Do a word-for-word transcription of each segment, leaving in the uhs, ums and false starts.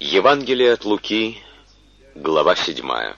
Евангелие от Луки, глава седьмая.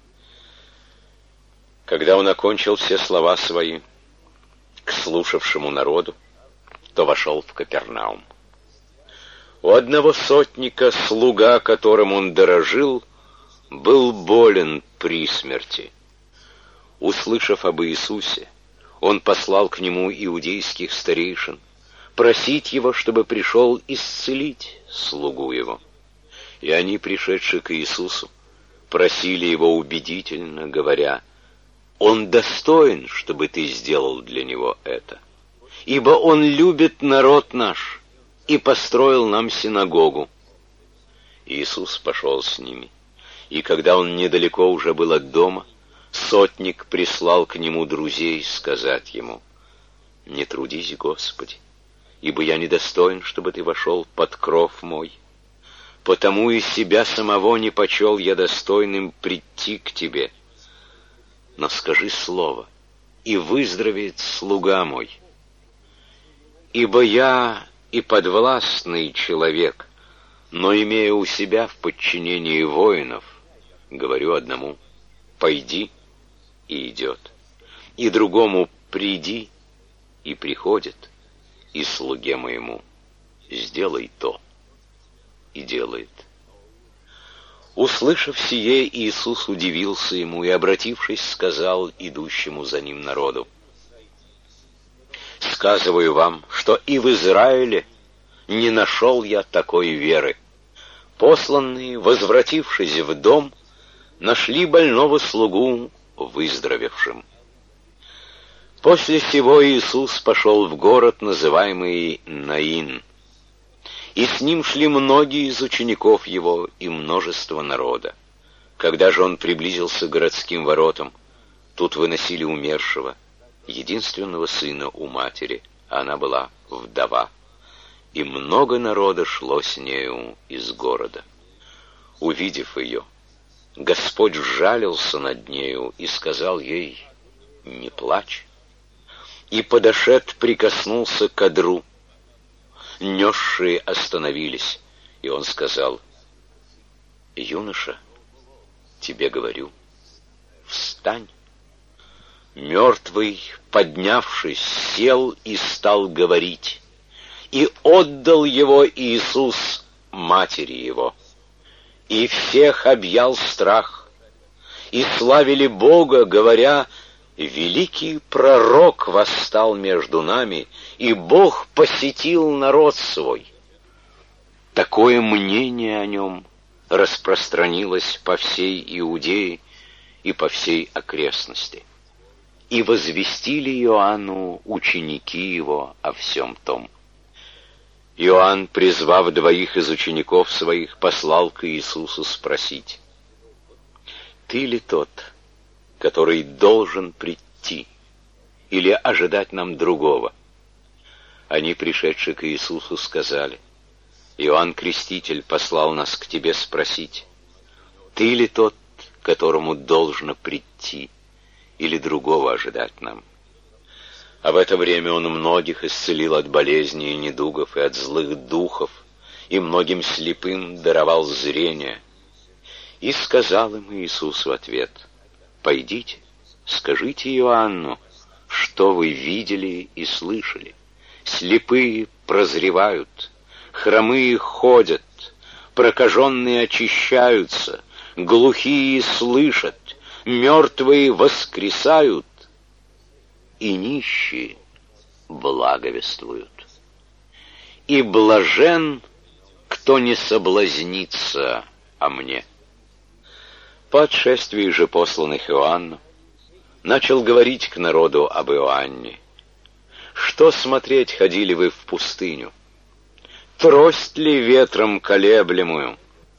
Когда он окончил все слова свои к слушавшему народу, то вошел в Капернаум. У одного сотника, слуга, которым он дорожил, был болен при смерти. Услышав об Иисусе, он послал к нему иудейских старейшин, просить его, чтобы пришел исцелить слугу его. И они, пришедшие к Иисусу, просили его убедительно, говоря: «Он достоин, чтобы ты сделал для него это, ибо он любит народ наш и построил нам синагогу». Иисус пошел с ними, и когда он недалеко уже был от дома, сотник прислал к нему друзей сказать ему: «Не трудись, Господи, ибо я недостоин, чтобы ты вошел под кров мой. Потому и себя самого не почел я достойным прийти к тебе. Но скажи слово, и выздоровеет слуга мой. Ибо я и подвластный человек, но имея у себя в подчинении воинов, говорю одному: пойди, и идет, и другому: приди, и приходит, и слуге моему: сделай то, и делает». Услышав сие, Иисус удивился ему и, обратившись, сказал идущему за ним народу: «Сказываю вам, что и в Израиле не нашел я такой веры». Посланные, возвратившись в дом, нашли больного слугу выздоровевшим. После сего Иисус пошел в город, называемый Наин, и с ним шли многие из учеников его и множество народа. Когда же он приблизился к городским воротам, тут выносили умершего, единственного сына у матери, а она была вдова, и много народа шло с нею из города. Увидев ее, Господь сжалился над нею и сказал ей: «Не плачь». И, подошед, прикоснулся к одру. Несшие остановились, и он сказал: «Юноша, тебе говорю, встань». Мертвый, поднявшись, сел и стал говорить, и отдал его Иисус матери его. И всех объял страх, и славили Бога, говоря: «Великий пророк восстал между нами, и Бог посетил народ свой». Такое мнение о нем распространилось по всей Иудее и по всей окрестности. И возвестили Иоанну ученики его о всем том. Иоанн, призвав двоих из учеников своих, послал к Иисусу спросить: «Ты ли тот, который должен прийти, или ожидать нам другого?» Они, пришедшие к Иисусу, сказали: «Иоанн Креститель послал нас к тебе спросить: ты ли тот, которому должно прийти, или другого ожидать нам?» А в это время он многих исцелил от болезней и недугов и от злых духов, и многим слепым даровал зрение. И сказал им Иисус в ответ: «Пойдите, скажите Иоанну, что вы видели и слышали. Слепые прозревают, хромые ходят, прокаженные очищаются, глухие слышат, мертвые воскресают, и нищие благовествуют. И блажен, кто не соблазнится о мне». По отшествии же посланных Иоанну начал говорить к народу об Иоанне: «Что смотреть ходили вы в пустыню? Трость ли ветром колеблемую?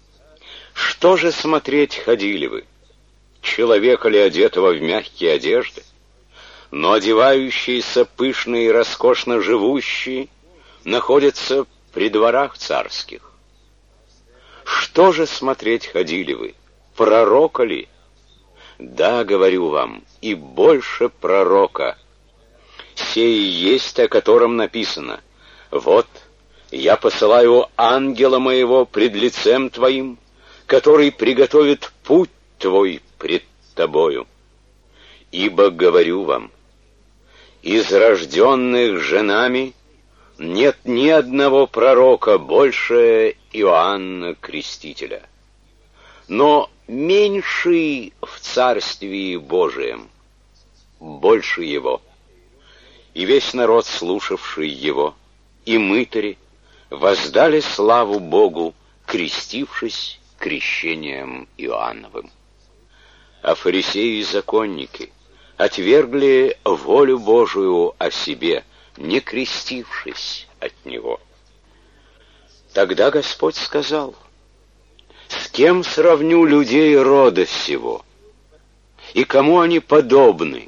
Что же смотреть ходили вы? Человека ли, одетого в мягкие одежды? Но одевающиеся пышно и роскошно живущие находятся при дворах царских. Что же смотреть ходили вы? Пророка ли? Да, говорю вам, и больше пророка. Сей есть, о котором написано: вот Я посылаю ангела моего пред лицем твоим, который приготовит путь твой пред тобою. Ибо говорю вам, из рожденных женами нет ни одного пророка больше Иоанна Крестителя, но меньший в Царствии Божием больше его. И весь народ, слушавший его, и мытари, воздали славу Богу, крестившись крещением Иоанновым. А фарисеи и законники отвергли волю Божию о себе, не крестившись от него. Тогда Господь сказал: «С кем сравню людей рода сего? И кому они подобны?»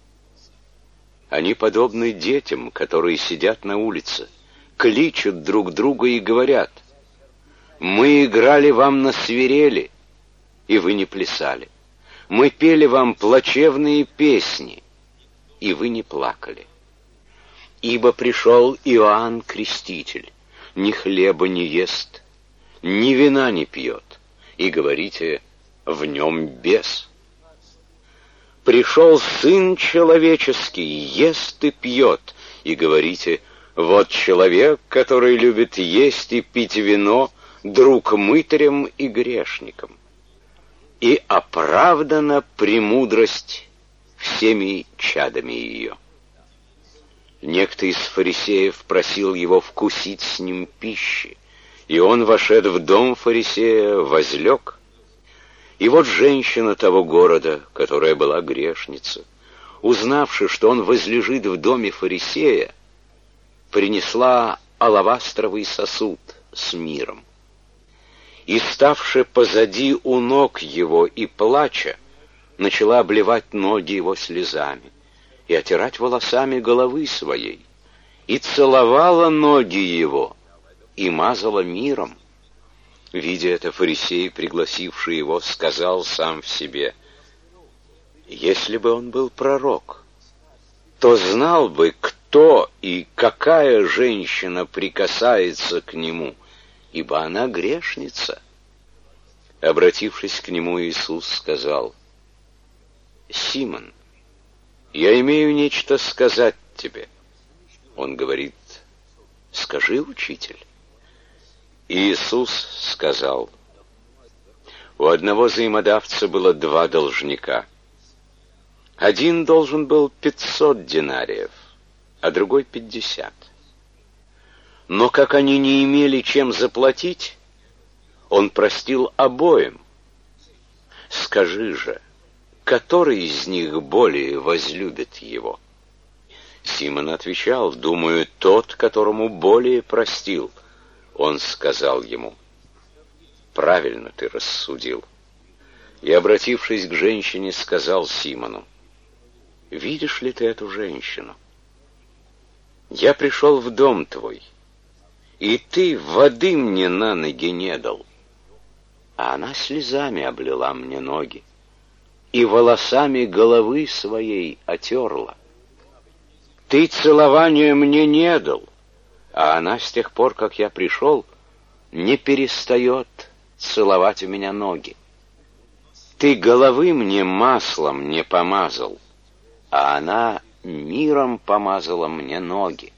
Они подобны детям, которые сидят на улице, кличут друг друга и говорят: «Мы играли вам на свирели, и вы не плясали. Мы пели вам плачевные песни, и вы не плакали. Ибо пришел Иоанн Креститель, ни хлеба не ест, ни вина не пьет, и говорите: в нем бес. Пришел Сын Человеческий, ест и пьет, и говорите: вот человек, который любит есть и пить вино, друг мытарям и грешникам. И оправдана премудрость всеми чадами ее». Некто из фарисеев просил его вкусить с ним пищи, и он, вошед в дом фарисея, возлег. И вот женщина того города, которая была грешница, узнавши, что он возлежит в доме фарисея, принесла алавастровый сосуд с миром. И, ставши позади у ног его и плача, начала обливать ноги его слезами и отирать волосами головы своей, и целовала ноги его, и мазала миром. Видя это, фарисей, пригласивший его, сказал сам в себе: «Если бы он был пророк, то знал бы, кто и какая женщина прикасается к нему, ибо она грешница». Обратившись к нему, Иисус сказал: «Симон, я имею нечто сказать тебе». Он говорит: «Скажи, учитель». Иисус сказал: у одного взаимодавца было два должника. Один должен был пятьсот динариев, а другой пятьдесят. Но как они не имели чем заплатить, он простил обоим. Скажи же, который из них более возлюбит его? Симон отвечал: думаю, тот, которому более простил. Он сказал ему: правильно ты рассудил. И, обратившись к женщине, сказал Симону: видишь ли ты эту женщину? Я пришел в дом твой, и ты воды мне на ноги не дал, а она слезами облила мне ноги и волосами головы своей отерла. Ты целования мне не дал, а она с тех пор, как я пришел, не перестает целовать у меня ноги. Ты головы мне маслом не помазал, а она миром помазала мне ноги.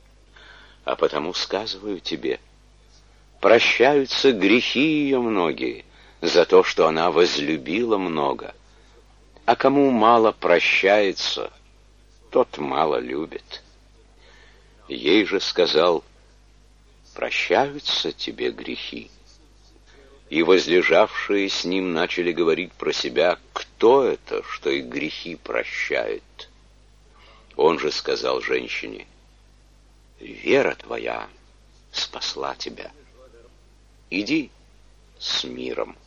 А потому сказываю тебе, прощаются грехи ее многие за то, что она возлюбила много. А кому мало прощается, тот мало любит. Ей же сказал: прощаются тебе грехи. И возлежавшие с ним начали говорить про себя: кто это, что их грехи прощает? Он же сказал женщине: вера твоя спасла тебя. Иди с миром.